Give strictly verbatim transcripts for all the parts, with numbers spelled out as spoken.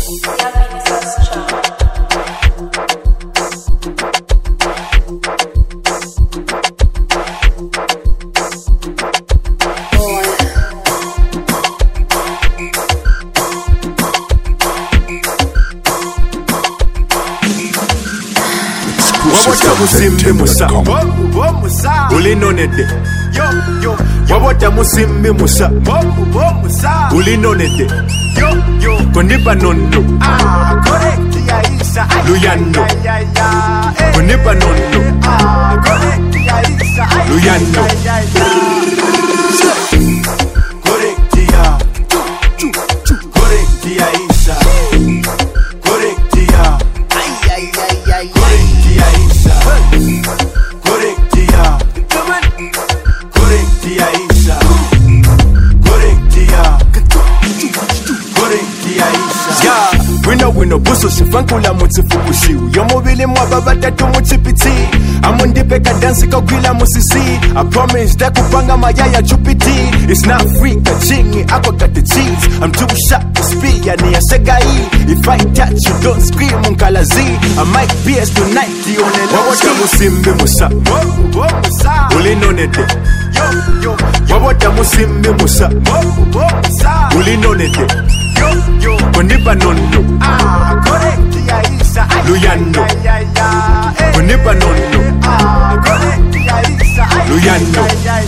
Wabota musimbi musa ulinonede Wabota musimbi musa ulinonede Konipa nono Luyano Konipa nono Luyano Korektia Korektia Isa Korektia Korektia Isa Korektia Korektia Isa Korektia Korektia Isa Ya Wino wino buso sifankula mutifukushiu Yomobili mwaba batatu mutipiti Amundipe kadansi kawila musisi I promise that kupanga mayaya chupiti It's not free kachingi ako got the cheese I'm too sharp to speed ya ni asegai If I touch you don't scream unkalazi I might pierce tonight the only love Wabota musimbi musa Ulinonede Wabota musimbi musa Ulinonede Konipa nono Luyano Konipa nono Luyano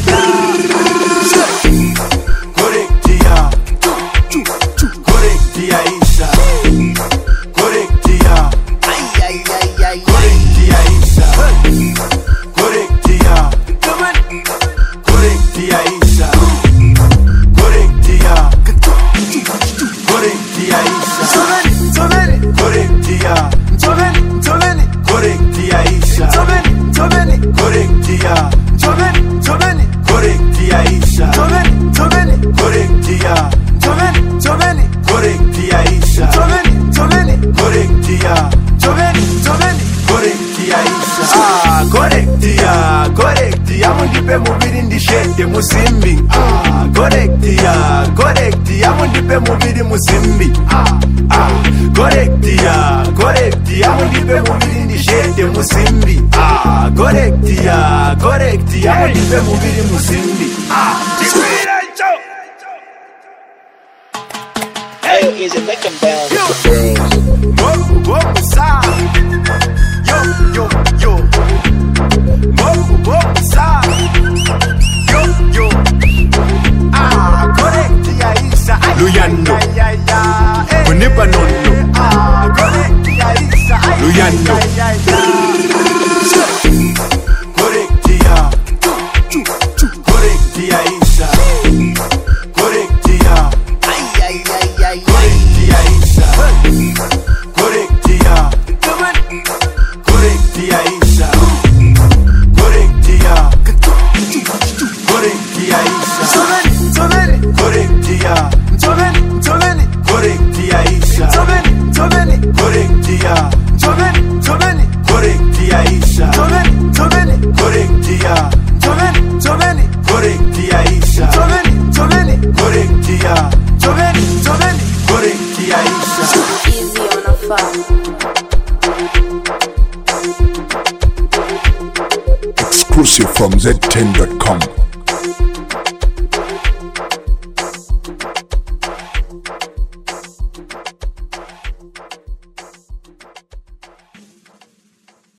Korektia Korektia Isa Korektia Korektia Isa Korektia Korektia Isa Korektia Korektia Isa Korektia Korektia Isa Korektia Korektia Isa Korektia Korektia Isa Korektia Korektia Isa Ah, korektia, korektia Mundipe mubiri ndishete musimbi Ah, korektia, korektia Mundipe mubiri musimbi Ah, ah Korektia, korektia Mundipe mubiri ndishete musimbi Ah, korektia, korektia Mundipe mubiri musimbi Ah, tikwira ncho Hey, is it making bells? Mo, mo, musa Yo, yo, yo Mo, mo, musa Yo, yo Ah, korektia Isa Luyano Konipa nono Ah, korektia Isa Luyano Korektia Korektia Isa Korektia Korektia Isa Korektia Korektia Isa Korektia Korektia Isa Korektia Korektia Isa Korektia Korektia Isa Korektia Korektia Isa Korektia Korektia Isa Easy on a farm. Exclusive from Z ten dot com.